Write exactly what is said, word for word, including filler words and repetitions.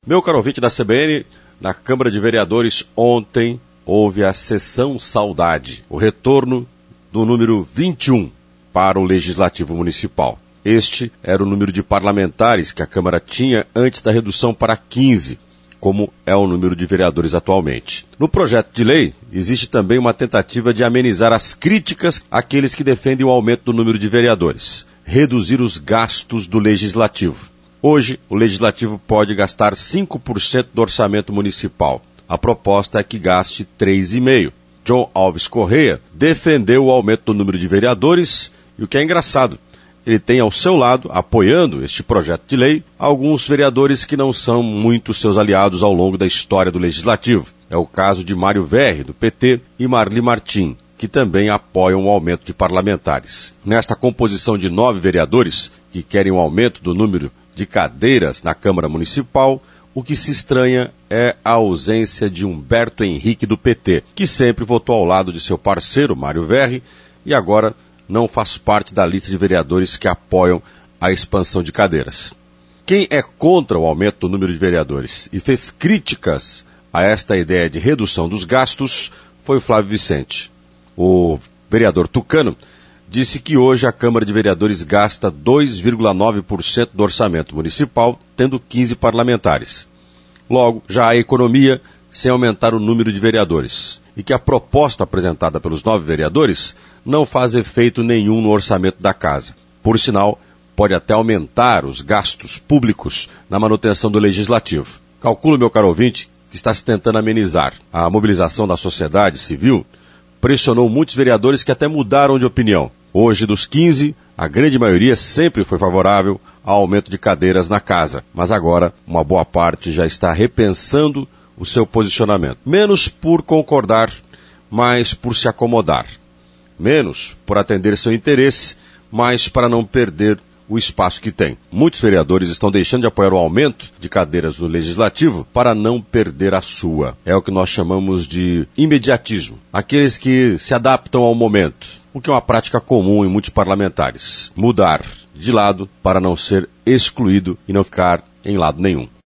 Meu caro ouvinte da C B N, na Câmara de Vereadores ontem houve a sessão saudade, o retorno do número vinte e um para o Legislativo Municipal. Este era o número de parlamentares que a Câmara tinha antes da redução para quinze, como é o número de vereadores atualmente. No projeto de lei, existe também uma tentativa de amenizar as críticas àqueles que defendem o aumento do número de vereadores, reduzir os gastos do Legislativo. Hoje, o Legislativo pode gastar cinco por cento do orçamento municipal. A proposta é que gaste três vírgula cinco por cento. João Alves Correia defendeu o aumento do número de vereadores e o que é engraçado, ele tem ao seu lado, apoiando este projeto de lei, alguns vereadores que não são muito seus aliados ao longo da história do Legislativo. É o caso de Mário Verri, do P T, e Marli Martim, que também apoiam o aumento de parlamentares. Nesta composição de nove vereadores, que querem o aumento do número de cadeiras na Câmara Municipal, o que se estranha é a ausência de Humberto Henrique do P T, que sempre votou ao lado de seu parceiro, Mário Verri, e agora não faz parte da lista de vereadores que apoiam a expansão de cadeiras. Quem é contra o aumento do número de vereadores e fez críticas a esta ideia de redução dos gastos foi o Flávio Vicente. O vereador tucano disse que hoje a Câmara de Vereadores gasta dois vírgula nove por cento do orçamento municipal, tendo quinze parlamentares. Logo, já há economia sem aumentar o número de vereadores, e que a proposta apresentada pelos nove vereadores não faz efeito nenhum no orçamento da casa. Por sinal, pode até aumentar os gastos públicos na manutenção do Legislativo. Calculo, meu caro ouvinte, que está se tentando amenizar. A mobilização da sociedade civil pressionou muitos vereadores que até mudaram de opinião. Hoje, dos quinze, a grande maioria sempre foi favorável ao aumento de cadeiras na casa, mas agora uma boa parte já está repensando o seu posicionamento. Menos por concordar, mais por se acomodar. Menos por atender seu interesse, mais para não perder o espaço que tem. Muitos vereadores estão deixando de apoiar o aumento de cadeiras no Legislativo para não perder a sua. É o que nós chamamos de imediatismo. Aqueles que se adaptam ao momento, o que é uma prática comum em muitos parlamentares. Mudar de lado para não ser excluído e não ficar em lado nenhum.